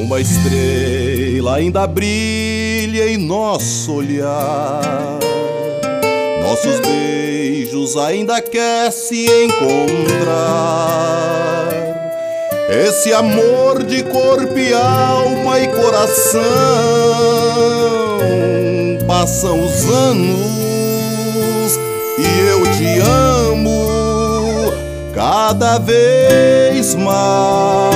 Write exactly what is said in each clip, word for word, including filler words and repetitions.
Uma estrela ainda brilha em nosso olhar, nossos beijos ainda quer se encontrar. Esse amor de corpo e alma e coração. Passam os anos e eu te amo cada vez mais.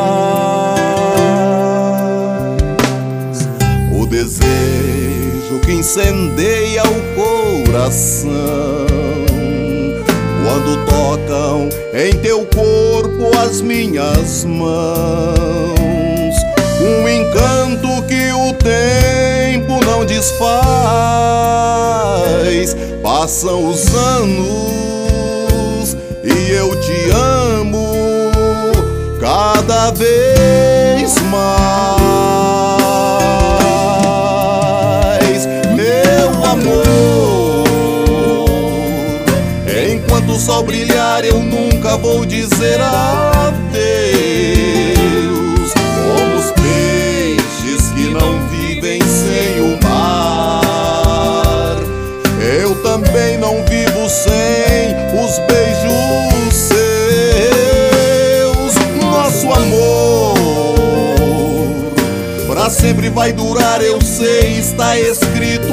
O desejo que incendeia o coração quando tocam em teu corpo as minhas mãos. Um encanto que o tempo não desfaz. Passam os anos e eu te amo cada vez mais. Meu amor, enquanto o sol brilhar eu nunca vou dizer adeus. Como os peixes que não vivem sem o mar, eu também não vivo sem os beijos seus. Nosso amor pra sempre vai durar, eu sei, está escrito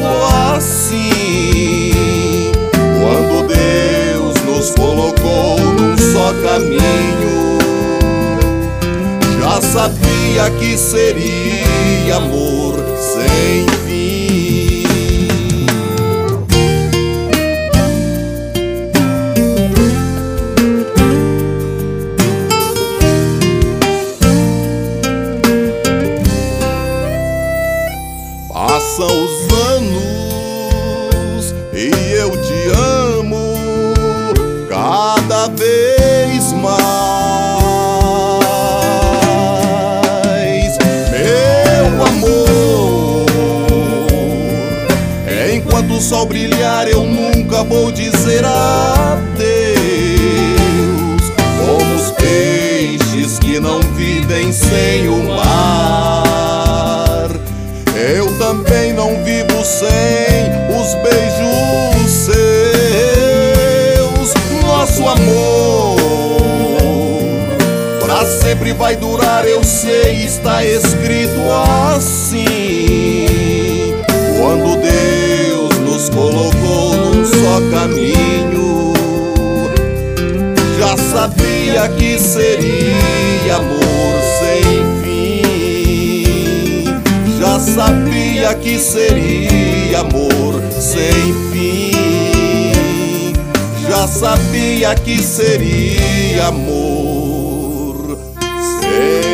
assim. Quando Deus nos colocou num só caminho, já sabia que seria amor sem fim. Passam os anos e eu te amo cada vez mais. Meu amor, enquanto o sol brilhar eu nunca vou dizer adeus. Como os peixes que não vivem sem o mar, eu também não vivo sem os beijos seus. Nosso amor pra sempre vai durar, eu sei, está escrito assim. Quando Deus nos colocou num só caminho, já sabia que seria amor sem fim. Já sabia que seria amor sem fim. Já sabia que seria amor sem